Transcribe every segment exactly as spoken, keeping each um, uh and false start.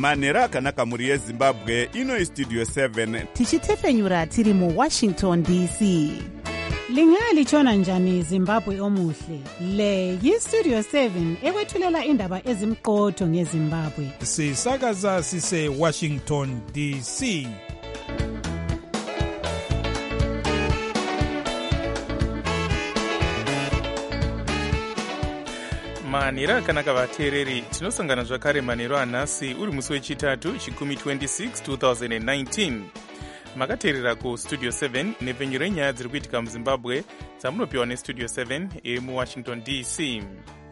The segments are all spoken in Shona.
manhero akanaka mhuri yezimbabwe. Ino Studio seven tichitefenyura tiri mu Washington D C. Lingalitshona njani Zimbabwe omuhle? Le yi-Studio seven ekwethulela indaba ezimqotho ngeZimbabwe. Sisakaza sise Washington D C. manhero akanaka vateereri, tinosangana zvakare manhero anhasi uri musi wechitatu chikumi twenty-six twenty nineteen. Makateerera kustudio seven nepfenyuro renyaya dziri kuitika muzimbabwe dzamunopiwa nestudio seven iri muwashington D C.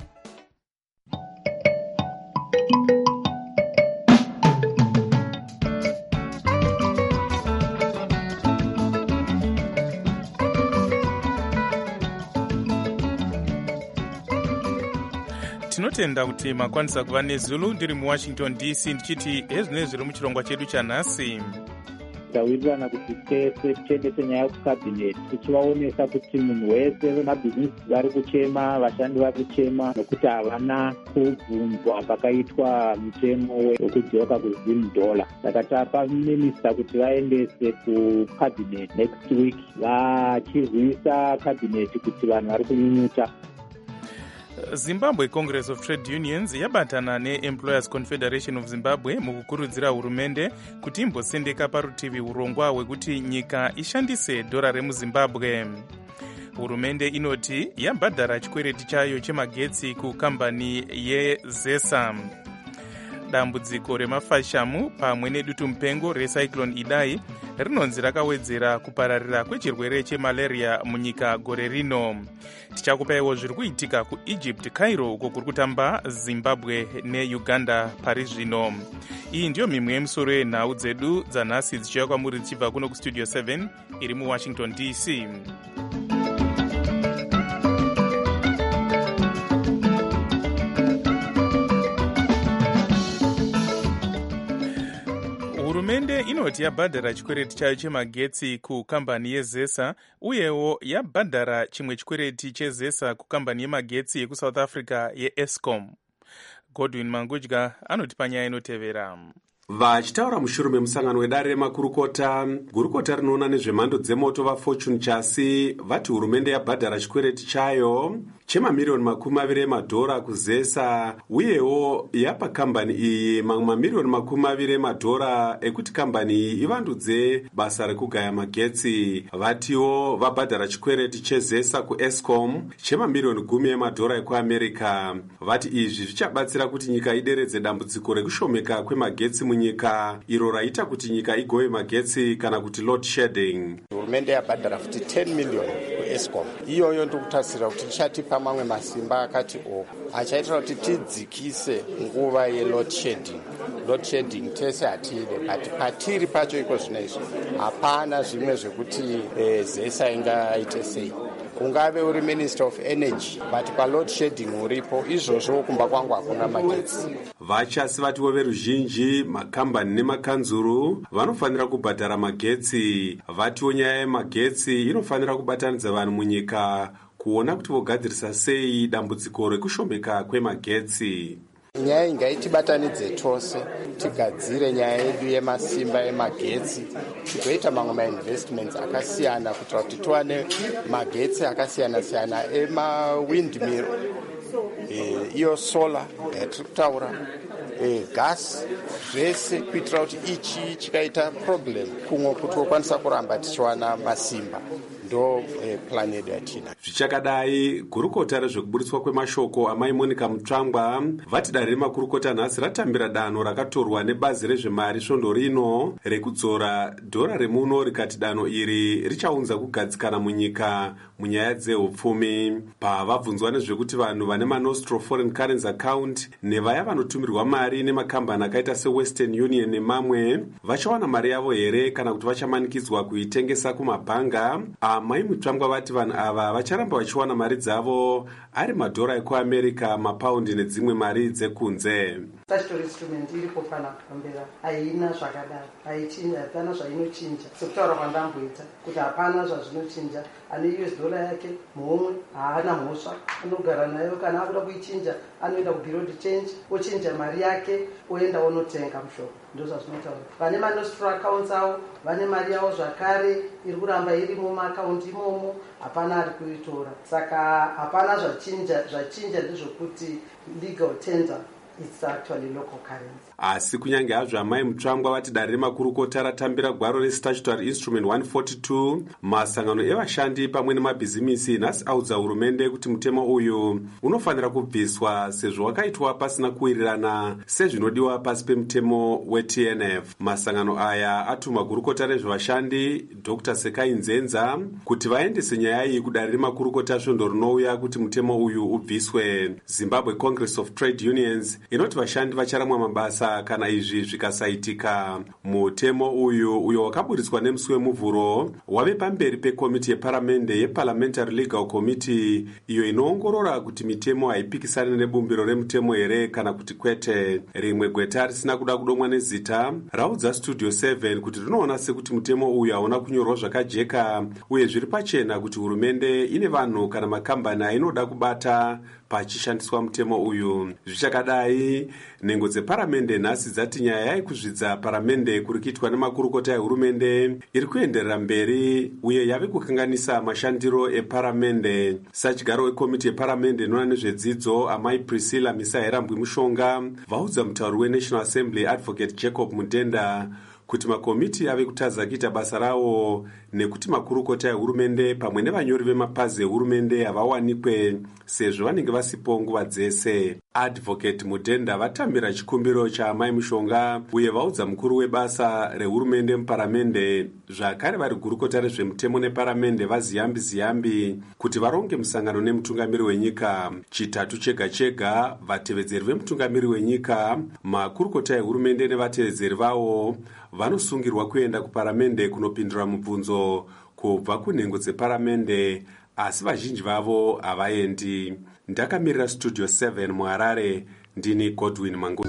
tinotenda kuti makwanisa kuva nezulu ndiri muwashington D C ndichiti hezvinenge zviri muchirongwa chedu chanhasi. tawirirana kuti tese tichengete nyaya yekukabhineti tichivaonesa kuti munhu wese vemabhizinesi vari kuchema, vashandi vari kuchema nokuti havana kubvunzwa pakaitwa mutemo wekudzoka kuzim dollar. Saka tapa minista kuti vaendese kukabhineti next week vachirwisa kabhineti kuti vanhu vari kunyunyuta. Zimbabwe Congress of Trade Unions yabatana neEmployers Confederation of Zimbabwe mukukurudzira hurumende kuti imbosendeka parutivi urongwa hwekuti nyika ishandise dhora remuzimbabwe. Hurumende inoti yabhadhara chikwereti chayo chemagetsi kukambani yeZESA. Dambudziko remafashamu pamwe nedutu mupengo recyclone Idai rinonzi rakawedzera kupararira kwechirwere chemalaria munyika gore rino. Tichakupaiwo zviri kuitika kuEgypt Cairo uko kuri kutamba Zimbabwe neUganda pari zvino. Iyi ndiyo mimwe yemusoro yenhau dzedu dzanhasi dzichiuya kwamuri dzichibva kuno kustudio seven iri muwashington D C. Hurumende inoti yabhadhara chikwereti chayo chemagetsi kukambani yeZESA uyewo yabhadhara chimwe chikwereti cheZESA kukambani yemagetsi yekusouth Africa yeEscom. Godwin Mangudya anoti panyaya inotevera. Vachitaura mushure memusangano wedare remakurukota, gurukota rinoona nezvemhando dzemoto vaFortune Chasi vati hurumende yabhadhara chikwereti chayo chemamiliyoni makumi maviri emadhora kuZESA uyewo yapa kambani iyi mamwe mamiliyoni makumi maviri emadhora ekuti kambani iyi ivandudze basa rekugaya magetsi. Vatiwo vabhadhara chikwereti cheZESA kuEscom chemamiliyoni gumi emadhora ekuAmerica. Vati izvi zvichabatsira kuti nyika ideredze dambudziko rekushomeka kwemagetsi munyika iro raita kuti nyika igove magetsi kana kuti load shedding. Hurumende yabhadhara futi ten million kuEscom. Iyoyo ndikutarisira kuti ichatipa mamwe masimba akati o achaitira kuti tidzikise nguva yeload shedding. Load shedding tese hatide, but patiri pacho iko zvinoizvo hapana zvimwe zvekuti eh, ZESA ingaite sei. Ungave uri Minister of Energy, but pa load shedding uripo izvozvo kumba kwangu hakuna magetsi. Vachasi vatiwo veruzhinji, makambani nemakanzuru vanofanira kubhadhara magetsi. Vatiwo nyaya yemagetsi inofanira kubatanidza vanhu munyika kuona kuti vogadzirisa sei dambudziko rekushomeka kwemagetsi. Nyaya ingaitibatanidze tose tigadzire nyaya yedu yemasimba emagetsi tigoita mamwe mainvestments akasiyana kuitira kuti tiwane magetsi akasiyana siyana emawindmill e, iyo solar yatiri kutaura e, gas zvese kuitira kuti ichi chikaita problem kumwe kuti wokwanisa kuramba tichiwana masimba ndo eh, plan yedu yatina. Zvichakadai, gurukota rezvekuburitswa kwemashoko amai Monica Mutsvangwa vati dare remakurukota nhasi ratambira danho rakatorwa nebazi rezvemari svondo rino rekudzora dhora remuno rikati danho iri richaunza kugadzikana munyika munyaya dzehupfumi. Pavabvunzwa nezvekuti vanhu vane maNostro foreign currency account nevaya vanotumirwa mari nemakambani akaita seWestern Union nemamwe vachawana mari yavo here kana kuti vachamanikidzwa kuitengesa kumabhanga. Amai Mutsvangwa vati vanhu ava vacharamba vachiwana mari dzavo ari madhora ekuAmerica, mapaundi nedzimwe mari dzekunze. statutory instrument iripo pana kutombera haina zvakadaro, haichinja, hapana zvainochinja sekutaura kwandamboita kuti hapana zvazvinochinja. Ane U S dollar yake muhomwe haana mhosva, anogara nayo. Kana akuda kuichinja anoenda kubureau de change ochinja mari yake oenda onotenga mushonga. Ndo zvazvinotaura. Vane manostra accounts avo vane mari yavo zvakare iri kuramba iri mumaakaunti imomo, hapana ari kuitora. Saka hapana zvachinja. Zvachinja ndezvokuti legal tender it's actually local currency. Asi kunyange hazvo amai mutsvangwa vati dare remakurukota ratambira gwaro restatutory instrument one forty-two, masangano evashandi pamwe nemabhizimisi nhasi audza hurumende kuti mutemo uyu unofanira kubviswa sezvo wakaitwa pasina kuwirirana sezvinodiwa pasi pemutemo we-T N F. Masangano aya atuma gurukota rezvevashandi Doctor Sekai Nzenza kuti vaendese nyaya iyi kudare remakurukota svondo rinouya kuti mutemo uyu ubviswe. Zimbabwe Congress of Trade Unions inoti vashandi vacharamwa mabasa kana izvi zvikasaitika. Mutemo uyu uyo wakaburitswa nemusi wemuvhuro wave pamberi pekomiti yeparamende yeParliamentary Legal Committee iyo inoongorora kuti mitemo haipikisani nebumbiro remutemo here kana kuti kwete. Rimwe gweta risina kuda kudomwa nezita raudza Studio seven kuti rinoona sekuti mutemo uyu hauna kunyorwa zvakajeka uye zviri pachena kuti hurumende ine vanhu kana makambani ainoda kubata pachishandiswa mutemo uyu. Zvichakadai, nhengo dzeparamende nhasi dzati nyaya yaikuzvidza paramende kuri kuitwa nemakurukota ehurumende iri kuenderera mberi uye yave kukanganisa mashandiro eparamende. Sachiigaro wekomiti yeparamende inoona nezvedzidzo amai Priscilla Misaherambwi Mushonga vaudza mutauri weNational Assembly Advocate Jacob Mudenda kuti makomiti ave kutadza kuita basa rawo nekuti makurukota ehurumende pamwe nevanyori vemapazi ehurumende havawanikwe sezvo vanenge vasipo nguva dzese. Advocate Mudenda vatambira chikumbiro chaamai Mushonga uye vaudza mukuru webasa rehurumende muparamende zvakare vari gurukota rezvemutemo neparamende vaziyambi ziyambi kuti varonge musangano nemutungamiri wenyika. Chitatu chega chega vatevedzeri vemutungamiri wenyika, makurukota ehurumende nevatevedzeri vavo vanosungirwa kuenda kuparamende kunopindura mubvunzo kubva kunhengo dzeparamende, asi vazhinji vavo havaendi. Ndakamirira Studio seven muHarare, ndini Godwin Mangu.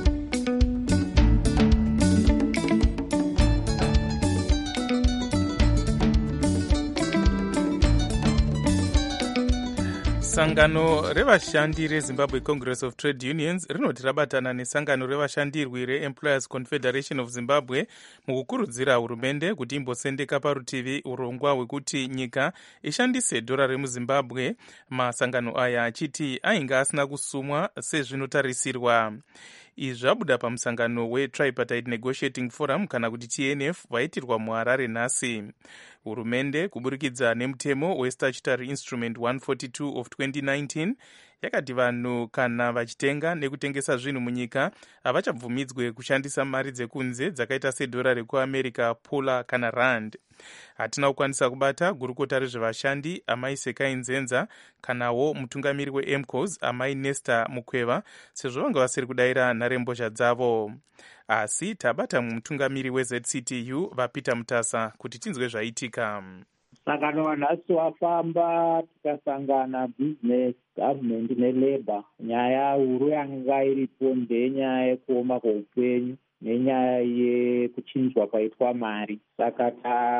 Sangano revashandi reZimbabwe Congress of Trade Unions rinoti rabatana nesangano revashandirwi reEmployers Confederation of Zimbabwe mukukurudzira hurumende kuti imbosendeka parutivi urongwa hwekuti nyika ishandise dhora remuZimbabwe, masangano aya achiti ainge asina kusumwa sezvinotarisirwa. Izvi zvabuda pamusangano weTripartite Negotiating Forum kana kuti T N F waitirwa muHarare nhasi. Hurumende kuburikidza nemutemo weStatutory Instrument one forty-two of twenty nineteen yakati vanhu kana vachitenga nekutengesa zvinhu munyika havachabvumidzwe kushandisa mari dzekunze dzakaita sedhora rekuAmerica, pula kana rand. Hatina kukwanisa kubata gurukota rezvevashandi amai Sekai Nzenza kanawo mutungamiri weM C O S amai Nesta Mukweva sezvo vanga vasiri kudayira nharembozha dzavo. Asi tabata mutungamiri weZ C T U vaPeter Mutasa kuti tinzwe zvaitika. Sangano wanhasi wafamba tikasangana business, government nelabor. Nyaya huru yanga iripo ndenyaya yekuoma kweupenyu nenyaya yekuchinjwa kwaitwa mari. Saka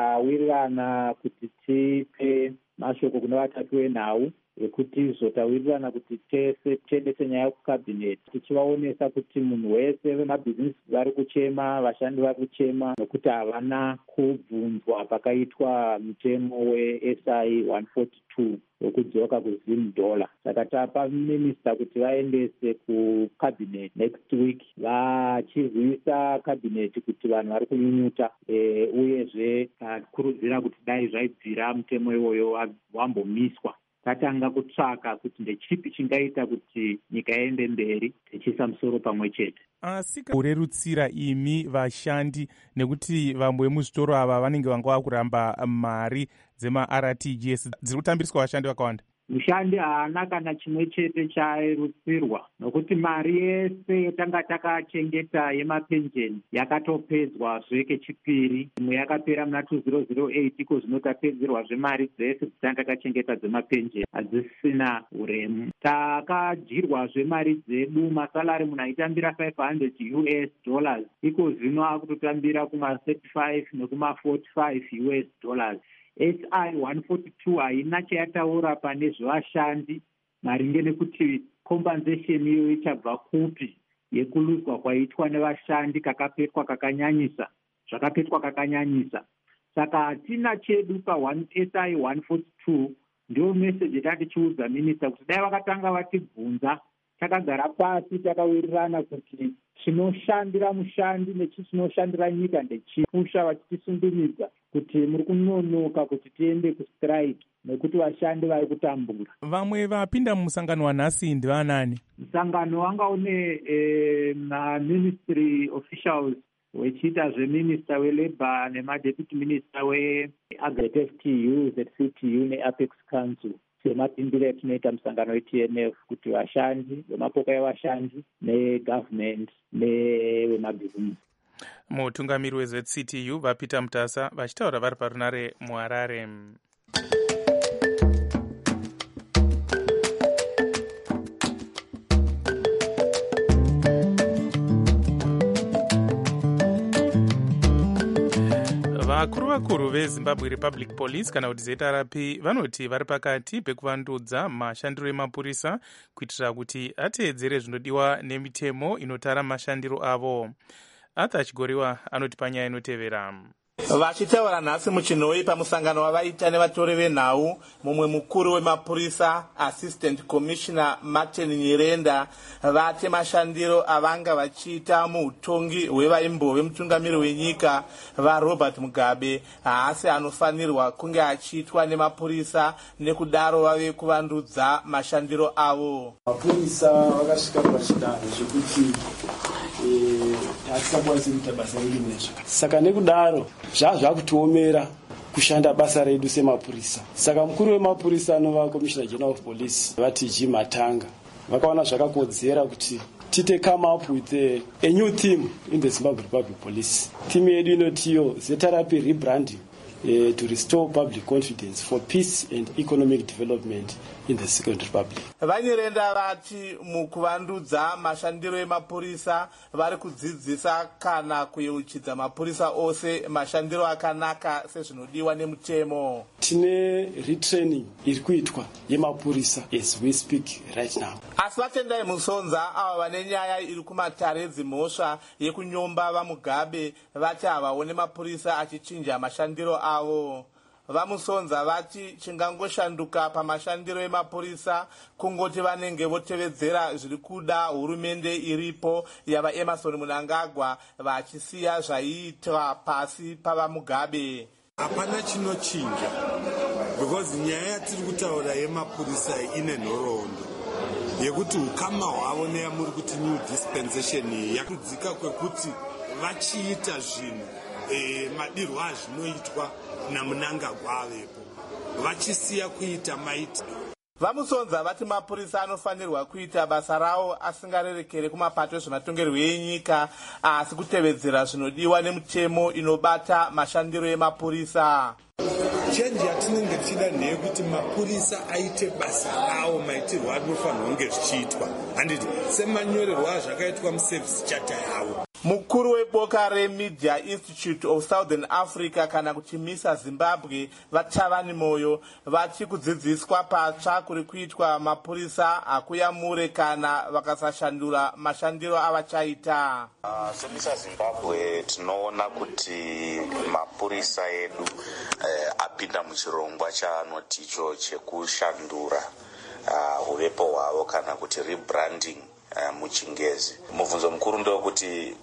tawirirana kuti tipe mashoko kune vatatu venhau ekuti zotawirirana kuti tese tiendese nyaya kukabhineti tichivaonesa kuti munhu wese vemabhizinesi vari kuchema, vashandi vari kuchema nokuti havana kubvunzwa pakaitwa mutemo we-S I one forty-two wekudzoka kuzim dollar. Saka tapa minista kuti vaendese kukabhineti next week vachizivisa kabhineti kuti vanhu vari kunyunyuta e, uyezve takurudzira kuti dai zvaibvira mutemo iwoyo wambomiswa. Tatanga kutsvaka kuti ndechipi chingaita kuti nyika iende mberi tichiisa musoro pamwe chete. Asi kurerutsira imi vashandi nekuti vamwe vemuzvitoro ava vanenge vanga vakuramba mari dzema-R T G S dziri kutambiriswa vashandi vakawanda. mushandi haana kana chimwe chete chairutsirwa, nokuti mari yese yatanga takachengeta yemapenjeni yakatopedzwazve kechipiri. Imwe yakapera muna two thousand eight, iko zvino tapedzerwazve mari dzese dzatanga takachengeta dzemapenjeni hadzisina uremu. Takadyirwazve mari dzedu, masalari munhu aitambira five hundred U S dollars, iko zvino akutotambira kuma thirty-five nekuma forty-five U S dollars. S I one forty-two haina chayataura pane zvevashandi maringe nekuti compensation iyo ichabva kupi yekuluzwa kwaitwa nevashandi kakapetwa kakanyanyisa zvakapetwa kakanyanyisa. Saka hatina chedu pa S I one forty-two. Ndio message yatatichiudza minista kuti dai vakatanga vatibvunza takagara pasi takawirirana kuti chinoshandira mushandi nechichinoshandira nyika ndechipusha, vachitisundumidza kuti muri kunonoka kuti tiende kustrike nekuti vashandi vari kutambura. Vamwe vapinda mumusangano wanhasi ndivanani? Musangano wanga une eh, ma-ministry officials wechiita zveminista welabor nemadeputy minister weagret F T U, Z C T U neapex council. Semapindiro etinoita musangano we-T N F kuti vashandi vemapoka evashandi negovernment nevemabhizinesi. Mutungamiri we-Z C T U vaPeter Mutasa vachitaura vari parunare muHarare. Vakuru vakuru veZimbabwe Republic Police kana kuti Z R P vanoti vari pakati pekuvandudza mashandiro emapurisa kuitira kuti ateedzere zvinodiwa nemitemo inotara mashandiro avo. Arthur Chigoriwa anoti panyaya inotevera. Vachitaura nhasi muChinoi pamusangano wavaita nevatori venhau, mumwe mukuru wemapurisa Assistant Commissioner Martin Nyirenda vati mashandiro avanga vachiita muutongi hwevaimbove mutungamiri wenyika vaRobert Mugabe haasi anofanirwa kunge achiitwa nemapurisa, nekudaro vave kuvandudza mashandiro avo. Mapurisa vakasvika pachidanho chekuti hatisakwanisi kuita basa redu nezvakati. Saka nekudaro zvazvakutiomera kushanda basa redu semapurisa. Saka mukuru wemapurisa anova Commissioner General of Police vati G Matanga vakaona zvakakodzera kuti tite come up with a, a new theme in the Zimbabwe Republic Police. Theme yedu inotiyo Z R P rebranding uh, to restore public confidence for peace and economic development in the Second Republic. Vanyirenda vati mukuvandudza mashandiro emapurisa vari kudzidzisa kana kuyeuchidza mapurisa ose mashandiro akanaka sezvinodiwa nemutemo. Tine retraining iri kuitwa yemapurisa as we speak right now. Asi vatendai Musonza ava vane nyaya iri kumatare dzimhosva yekunyomba vaMugabe vati havaone mapurisa achichinja mashandiro avo. VaMusonza vati chingangoshanduka pamashandiro emapurisa kungoti vanenge votevedzera zviri kuda hurumende iripo yava Emerson Mnangagwa vachisiya zvaiitwa pasi pavaMugabe. Hapana chinochinja because nyaya yatiri kutaura yemapurisa ine nhoroondo yekuti ukama hwavo neyamuri kuti new dispensation yakudzika kwekuti vachiita zvinhu e, madirwa azvinoitwa naMnangagwa avepo vachisiya kuita maiti. VaMusonza vati mapurisa anofanirwa kuita basa rawo asingarerekere kumapato ezvematongerwo enyika asi kutevedzera zvinodiwa nemutemo inobata mashandiro emapurisa. Chenji yatinenge tichida ndeyekuti mapurisa aite basa rawo maitirwo anofanirwa kunge zvichiitwa handiti semanyorerwo azvakaitwa muservice chata yavo. Mukuru weboka reMedia Institute of Southern Africa kana kuti MISA Zimbabwe vaTavani Moyo vati kudzidziswa patsva kuri kuitwa mapurisa hakuyamure kana vakasashandura mashandiro avachaita. Uh, seMISA Zimbabwe tinoona kuti mapurisa edu eh, apinda muchirongwa chaanoti icho chekushandura uh, uvepo hwavo kana kuti rebranding Uh, muchingezi. Mubvunzo mukuru ndewekuti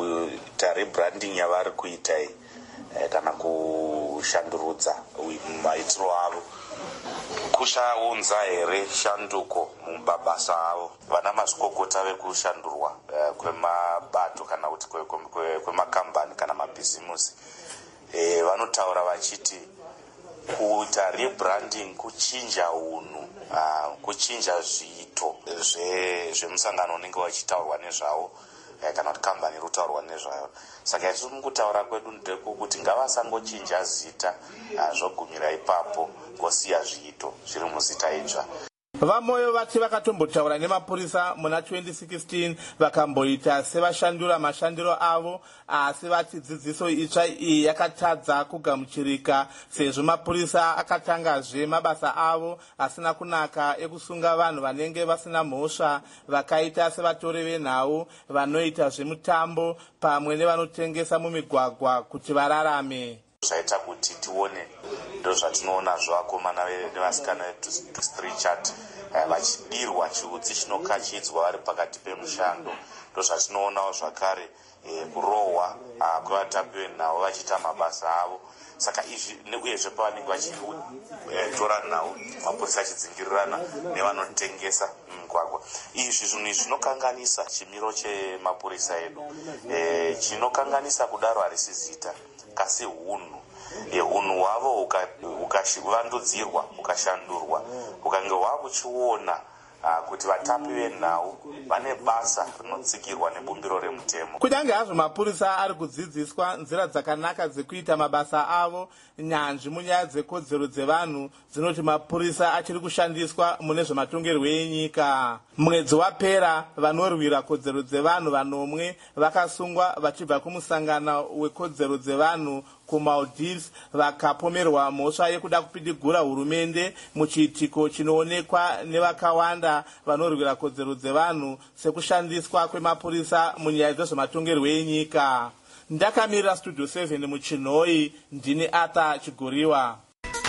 kuita rebranding yavari kuita uh, kana kushandurudza maitiro avo kuchaunza here shanduko mumabasa avo. Vana mazvikokota vekushandurwa uh, kwemabato kana kuti kwemakambani kana mabhizimusi uh, vanotaura vachiti kuita rebranding, kuchinja unhu, uh, kuchinja zviito zvemusangano unenge wachitaurwa nezvawo kana kuti kambani iri kutaurwa nezvayo. Saka isusu mukutaura kwedu ndekuti ngavasangochinja zita zvogumira ipapo ngosiya zviito zviri muzita idzva. Vamoyo vati vakatombotaura nemapurisa muna twenty sixteen vakamboita sevashandura mashandiro avo, asi vati dzidziso itsva iyi yakatadza kugamuchirika sezvo mapurisa akatangazve mabasa avo asina kunaka ekusunga vanhu vanenge vasina mhosva, vakaita sevatori venhau, vanoita zvemutambo pamwe nevanotengesa mumigwagwa kuti vararame. Zvaita kuti tione ndo zvatinoona zvakomana nevasikana veDistrict vachidirwa chiudzi chinokachidzwa vari pakati pemushando. Ndo zvatinoonawo zvakare kurohwa kwevatapi venhau vachiita mabasa avo. Saka izvi uyezve pavanenge vachitora nhau mapurisa achidzingirirana nevanotengesa mumigwagwa. Izvi zvinhu zvinokanganisa chimiro chemapurisa edu. Chinokanganisa kudaro harisi zita kasi hunhu. Hunhu hwavo ukavandudzirwa ukashandurwa ukange wakuchiona kuti vatapi venhau vane basa rinotsigirwa nebumbiro remutemo. Kunyange hazvo mapurisa ari kudzidziswa nzira dzakanaka dzekuita mabasa avo, nyanzvi munyaya dzekodzero dzevanhu dzinoti mapurisa achiri kushandiswa mune zvematongerwo enyika. Mwedzi wapera vanorwira kodzero dzevanhu vanomwe vakasungwa vachibva kumusangano wekodzero dzevanhu kuMaldives vakapomerwa mhosva yekuda kupidigura hurumende muchiitiko chinoonekwa nevakawanda vanorwira kodzero dzevanhu sekushandiswa kwemapurisa munyaya dzezvematongerwo enyika. Ndakamirira Studio seven muchinhoi, ndini Arthur Chiguriwa.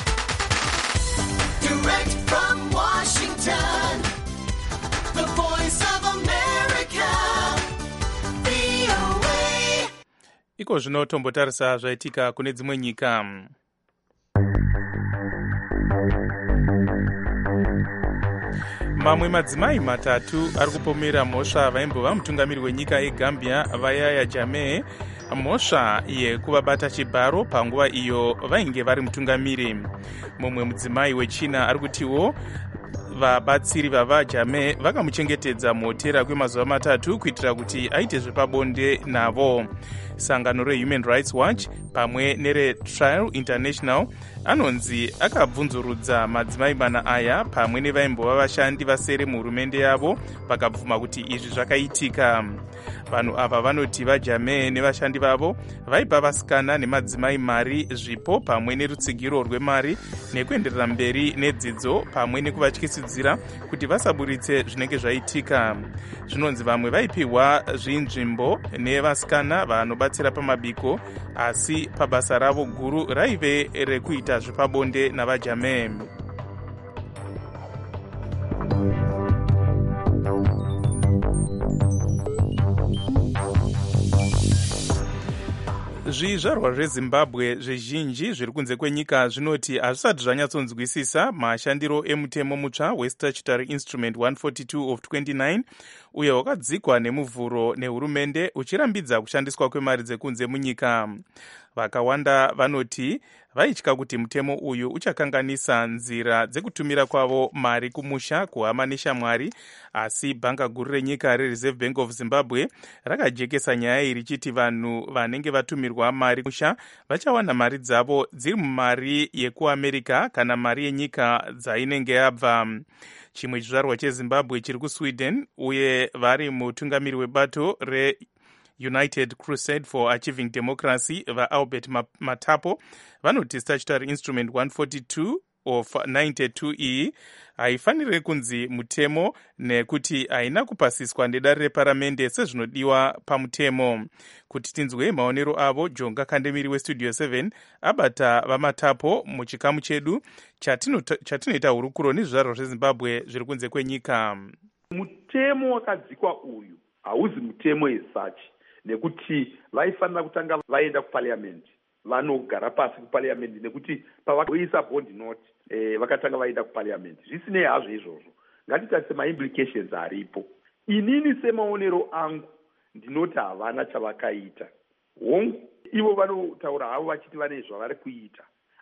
Direct from Washington, the voice of America, V O A. Iko zvino tombotarisa zvaitika kune dzimwe nyika. Mamwe madzimai matatu ari kupomera mhosva vaimbova mutungamiri wenyika yeGambia vaYahya Jammeh mhosva yekuvabata chibharo panguva iyo vainge vari mutungamiri. Mumwe mudzimai wechina ari kutiwo vabatsiri vavaJammeh vakamuchengetedza muhotera kwemazuva matatu kuitira kuti aite zvepabonde navo. Sangano reHuman Rights Watch pamwe nereTrial International anonzi akabvunzurudza madzimai mana aya pamwe nevaimbova vashandi vasere muhurumende yavo vakabvuma kuti izvi zvakaitika. Vanhu ava vanoti vaJammeh nevashandi vavo vaipa vasikana nemadzimai mari, zvipo pamwe nerutsigiro rwemari nekuenderera mberi nedzidzo pamwe nekuvatyisidzira kuti vasaburitse zvinenge zvaitika. Zvinonzi vamwe vaipiwa zvinzvimbo nevasikana vanobatsira pamabiko, asi pabasa ravo guru raive rekuita zvepabonde navaJammeh. Zvizvarwa zveZimbabwe zvizhinji zviri kunze kwenyika zvinoti hazvisati zvanyatsonzwisisa mashandiro emutemo mutsva weStatutory Instrument one forty-two of twenty-nine uyo wakadzikwa nemuvhuro nehurumende uchirambidza kushandiswa kwemari dzekunze munyika. Vakawanda vanoti vaitya kuti mutemo uyu uchakanganisa nzira dzekutumira kwavo mari kumusha kuhama neshamwari, asi bhanga guru renyika reReserve Bank of Zimbabwe rakajekesa nyaya iyi richiti vanhu vanenge vatumirwa mari kumusha vachawana mari dzavo dziri mumari yekuAmerica kana mari yenyika dzainenge yabva. Chimwe chizvarwa cheZimbabwe chiri kuSweden uye vari mutungamiri webato re United Crusade for Achieving Democracy vaAlbert Matapo vanoti Statutory Instrument one forty-two of ninety-two iyi haifaniri kunzi mutemo nekuti haina kupasiswa nedare reparamende sezvinodiwa pamutemo. Kuti tinzwe maonero avo, Jonga Kandemiri weStudio seven abata vaMatapo muchikamu chedu chatinoita hurukuro nezvizvarwa zveZimbabwe zviri kunze kwenyika. Mutemo wakadzikwa uyu hauzi mutemo as nekuti vaifanira kutanga vaenda kupariamendi vanogara pasi kupariamendi, nekuti pavakaisa bond note eh, vakatanga vaenda kupariamendi. Zvisinei hazvo izvozvo, ngatitarise maimplications aripo. Inini semaonero angu ndinoti havana chavakaita hongu. Ivo vanotaura havo vachiti vane zvavari kuita,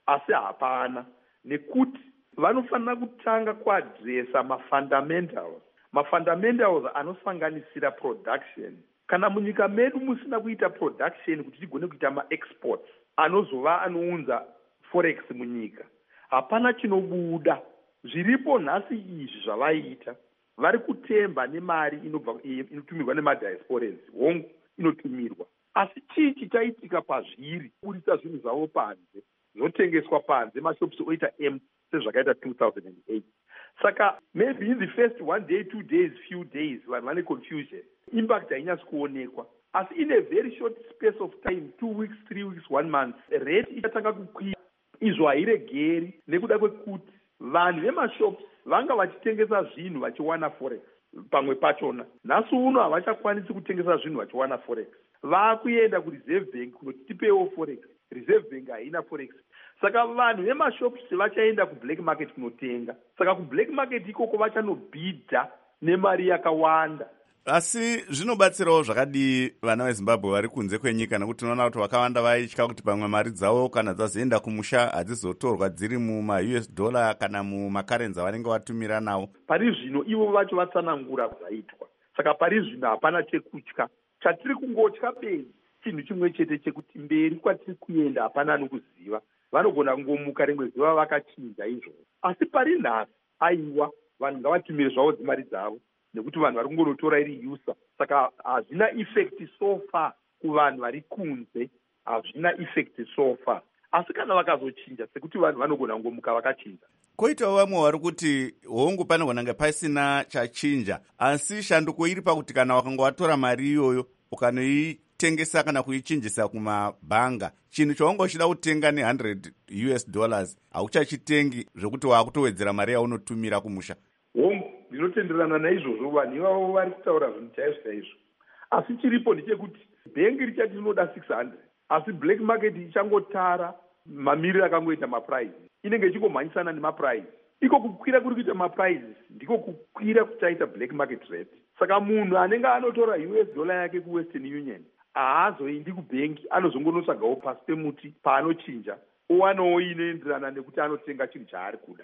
asi hapana, nekuti vanofanira kutanga kuadresa mafundamentals mafundamentals anosanganisira production. Kana munyika medu musina kuita production kuti tigone kuita maexports anozova anounza forex munyika, hapana chinobuda. Zviripo nhasi izvi zvavaita, vari kutemba nemari inobva inotumirwa nemadiasporans, hongu inotumirwa. Asi chii chichaitika pazviri kuburisa zvinhu zvavo panze, zvotengeswa panze, mashops oita empty sezvakaita two thousand eight. Saka maybe in the first one day, two days, few days, vanhu vane confusion, impact hainyatsi kuonekwa. Asi in a very short space of time, two weeks, three weeks, one month, rate ichatanga kukwira. Izvo hairegeri nekuda kwekuti vanhu vemashops vanga vachitengesa zvinhu vachiwana forex pamwe pachona. Nhasi uno havachakwanisi kutengesa zvinhu vachiwana forex. Vakuenda kureserve bank kunoti tipewo forex. Reserve bank haina forex. Saka vanhu vemashops vachaenda kublack market kunotenga. Saka kublack market ikoko vachanobhidha nemari yakawanda. Asi zvinobatsirawo zvakadii vana veZimbabwe vari kunze kwenyika, nekuti tinoona kuti vakawanda vaitya kuti pamwe mari dzavo kana dzazoenda kumusha hadzizotorwa dziri muma-U S dollar kana mumakarenzi avanenge vatumira nawo. Pari zvino ivo vacho vatsanangura zvaitwa. Saka pari zvino hapana chekutya. Chatiri kungotya bedzi chinhu chimwe chete chekuti mberi kwatiri kuenda hapana anokuziva. Vanogona kungomuka rimwe zuva vakachinja izvozvo. Asi pari nhasi aiwa vanhu ngavatumire zvavo dzimari dzavo, nekuti vanhu vari kungonotora iri user. Saka hazvina effect so far kuvanhu vari kunze, hazvina effect so far. Asi kana vakazochinja sekuti vanhu vanogona kungomuka vakachinja. Koitawo vamwe vari kuti hongu panogona kunge pasina chachinja, asi shanduko iri pakuti kana wakanga watora mari iyoyo ukanoitengesa kana kuichinjisa kumabhanga, chinhu chaungochida kutenga ne one hundred U S dollars hauchachitengi zvokuti waakutowedzera mari yaunotumira kumusha. Hongu ndinotenderana naizvozvo, vanhu ivavo vari kutaura zvinhu chaizvo chaizvo. Asi chiripo ndechekuti bhengi richati rinoda six hundred, asi black market ichangotara mamiriro akangoita maprice, inenge ichingomhanyisana nemaprice. Iko kukwira kuri kuita maprices ndiko kukwira kuchaita black market rate. Saka munhu anenge anotora U S dollar yake kuWestern Union haazoendi kubhengi, anozongonotsvagawo pasi pemuti paanochinja, owanawo inoenderana nekuti anotenga chinhu chaari kuda.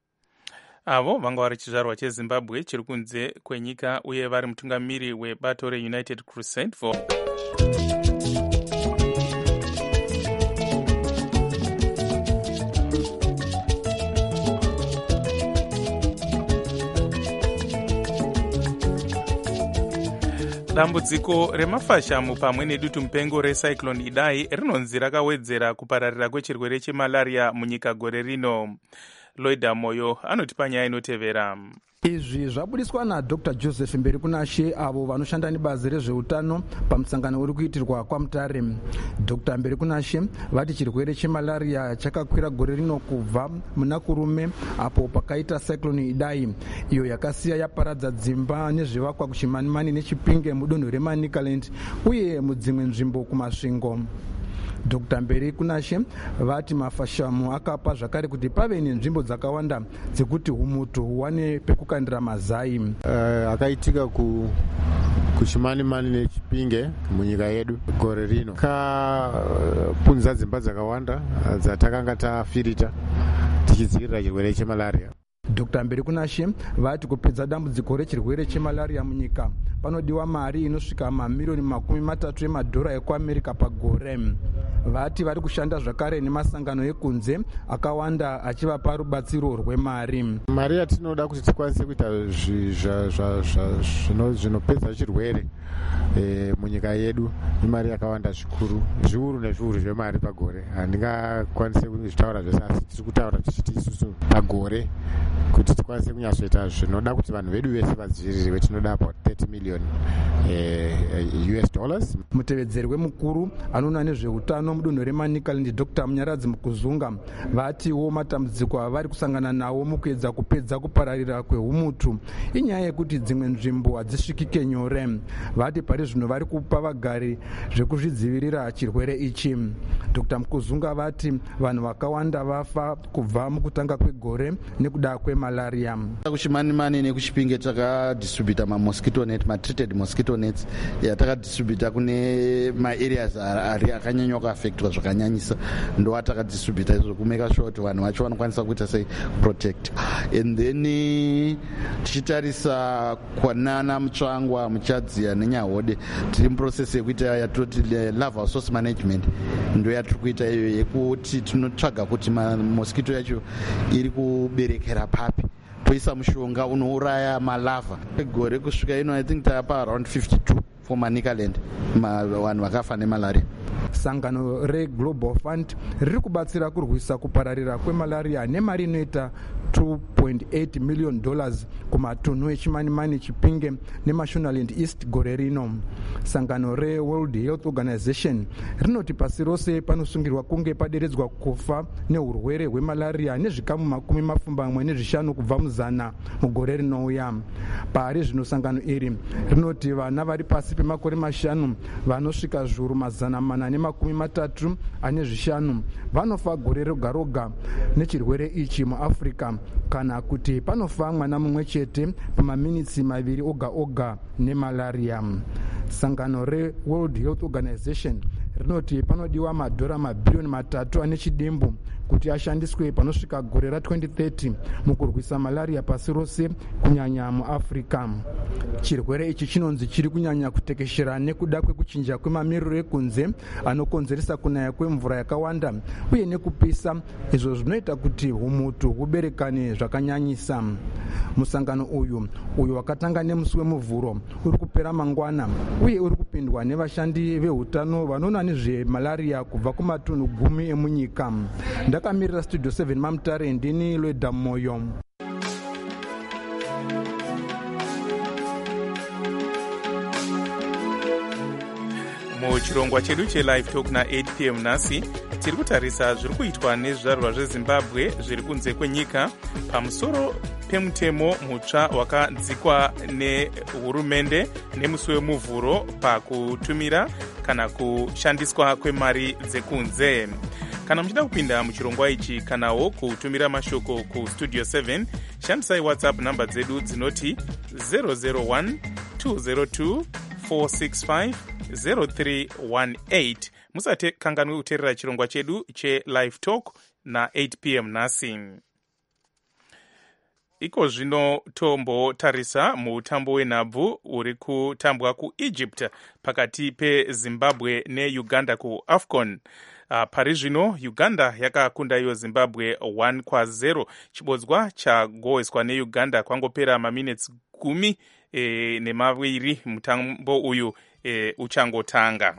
Avo vanga vari chizvarwa cheZimbabwe chiri kunze kwenyika uye vari mutungamiri webato reUnited Crusade for dambudziko remafashamu pamwe nedutu mupengo recyclone Idai rinonzi rakawedzera kupararira kwechirwere chemalaria munyika gore rino. Loida Moyo anotipa nyaya inotevera. Izvi zvabudiswa naDr Joseph Mberikunashe avo vanoshanda nebazi rezveutano pamusangano uri kuitirwa kwaMutare. Dr Mberikunashe vati chirwere chemalaria chakakwira gore rino kubva muna kurume apo pakaita cyclone Idai iyo yakasiya yaparadza dzimba nezvivakwa kuChimanimani neChipinge mudunhu reManicaland uye mudzimwe nzvimbo kumasvingo. Dr Mberikunashe vati mafashamu akapa zvakare kuti pave nenzvimbo dzakawanda dzekuti humutu huwane pekukandira mazai. Uh, akaitika ku kuChimanimani neChipinge munyika yedu gore rino kapunza dzimba dzakawanda dzatakanga tafirita tichidzivirira chirwere chemalaria. Dr Mberikunashe vati kupedza dambudziko rechirwere chemalaria munyika panodiwa mari inosvika mamiliyoni makumi matatu emadhora ekuAmerica pagore. Vati vari kushanda zvakare nemasangano ekunze akawanda achivapa rubatsiro rwemari. Mari yatinoda kuti tikwanise kuita zvinopedza chirwere e, munyika yedu imari yakawanda zvikuru zviuru nezviuru zvemari pagore. Handingakwanise kuzvitaura zvese asi tiri kutaura tichiti isusu pagore kuti tikwanise kunyatsoita zvinoda kuti vanhu vedu vese vadziviririwe tinoda about thirty million eh, U S dollars. Mutevedzeri wemukuru anoona nezveutano mudunhu reManicaland Dr Munyaradzi Mukuzunga vatiwo matambudziko avari kusangana nawo mukuedza kupedza kupararira kwehumutu inyaya yekuti dzimwe nzvimbo hadzisvikike nyore. vati pari zvino vari kupa vagari zvekuzvidzivirira chirwere ichi. Dr Mukuzunga vati vanhu vakawanda vafa kubva mukutanga kwegore nekuda kwemalaria. Kuchimanimani nekuchipinge takadistributa mamosquito net, matreated mosquito nets yatakadistributa kune maareas ari akanyanya kuaffectwa zvakanyanyisa, ndo atakadistributa izvo kumeka sure kuti vanhu vacho vanokwanisa kuita sei protect. And then tichitarisa kwanana mutsvangwa, muchadziya nenyahode, tiri muprocess yekuita yatoti larval source management, ndo yatiri kuita iyo yekuti tinotsvaga kuti mosquito yacho iri kuberekera papi, toisa mushonga unouraya malava. Gore kusvika ino I think tapa around fifty-two for Manicaland vanhu vakafa nemalaria. Sangano reGlobal Fund riri kubatsira kurwisa kupararira kwemalaria nemari inoita two point eight million dollars kumatunhu echimanimani, Chipinge neMashonaland East gore rino. Sangano reWorld Health Organization rinoti pasi rose panosungirwa kunge paderedzwa kufa neurwere hwemalaria nezvikamu makumi mapfumbamwe nezvishanu kubva muzana mugore rinouya. Pari zvino sangano iri rinoti vana vari pasi pemakore mashanu vanosvika zviuru mazana mana nemakumi matatu ane zvishanu vanofa gore roga roga nechirwere ichi muAfrica, kana kuti panofa mwana mumwe chete pamaminitsi maviri oga oga nemalaria. Sangano reWorld Health Organization rinoti panodiwa madhora mabhirioni matatu ane chidimbu kuti ashandiswe panosvika gore ra-twenty thirty mukurwisa malaria pasi rose kunyanya muAfrica. Chirwere ichi chinonzi chiri kunyanya kutekeshera nekuda kwekuchinja kwemamiriro ekunze anokonzeresa kunaya kwemvura yakawanda uye nekupisa, izvo zvinoita kuti humutu huberekane zvakanyanyisa. Musangano uyu uyu wakatanga nemusi wemuvhuro uri kupera mangwana uye uri kupindwa nevashandi vehutano vanoona nezvemalaria kubva kumatunhu gumi emunyika. Ndakamirira Studio seven Mamutare, ndini Lweda Moyo. muchirongwa chedu chelive talk na-eight p m nhasi tiri kutarisa zviri kuitwa nezvizvarwa zvezimbabwe zviri kunze kwenyika pamusoro pemutemo mutsva wakadzikwa nehurumende nemusi wemuvhuro pakutumira kana kushandiswa kwemari dzekunze. Kana muchida kupinda muchirongwa ichi kanawo kutumira mashoko kustudio seven, shandisai whatsapp namba dzedu dzinoti zero zero one two zero two four six five zero three one eight. Musate kanganwe kuteerera chirongwa chedu chelive talk na-eight p m nhasi. Iko zvino tombotarisa mutambo wenhabvu uri kutambwa kuEgypt pakati peZimbabwe neUganda kuAFCON. Uh, pari zvino Uganda yakakunda iyo Zimbabwe one kwa zero. Chibodzwa chagohweswa neUganda kwangopera maminutes gumi e, nemaviri mutambo uyu e, uchangotanga.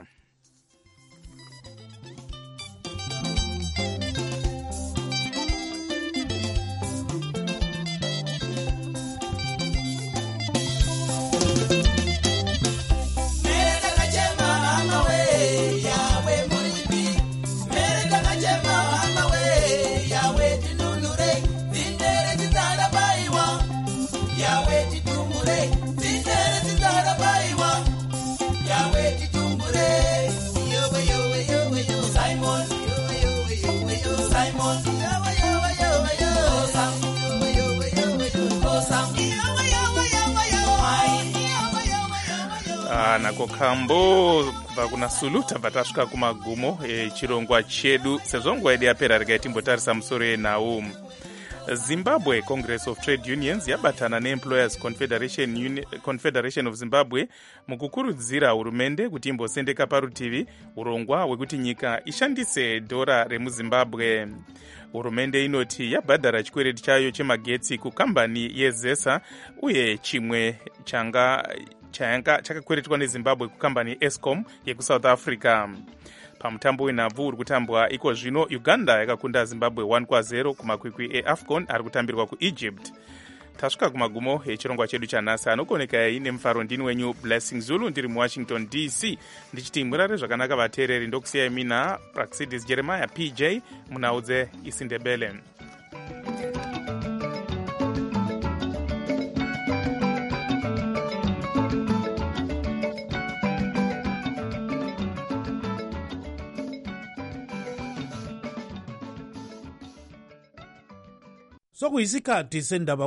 Nako kambo kubva kuna Sulu tabva tasvika kumagumo echirongwa chedu. Sezvo nguva yedu yapera regai timbotarisa musoro yenhau. Zimbabwe Congress of Trade Unions yabatana neEmployers Confederation, Uni Confederation of Zimbabwe mukukurudzira hurumende kuti imbosendeka parutivi urongwa hwekuti nyika ishandise dhora remuZimbabwe. Hurumende inoti yabhadhara chikwereti chayo chemagetsi kukambani yeZesa uye chimwe changa chayanga chakakweretwa neZimbabwe kukambani Eskom yekuSouth Africa. Pamutambo wenhabvu uri kutambwa iko zvino Uganda yakakunda Zimbabwe one kwa zero kumakwikwi eAFCON ari kutambirwa kuEgypt. Tasvika kumagumo echirongwa chedu chanhasi. Anokonekai nemufaro ndini wenyu Blessing Zulu, ndiri muWashington D C ndichiti murare zvakanaka vateereri. Ndokusiyai mina Praxidis Jeremiah P J munaudze isindebele. sokuyisikhathi sendaba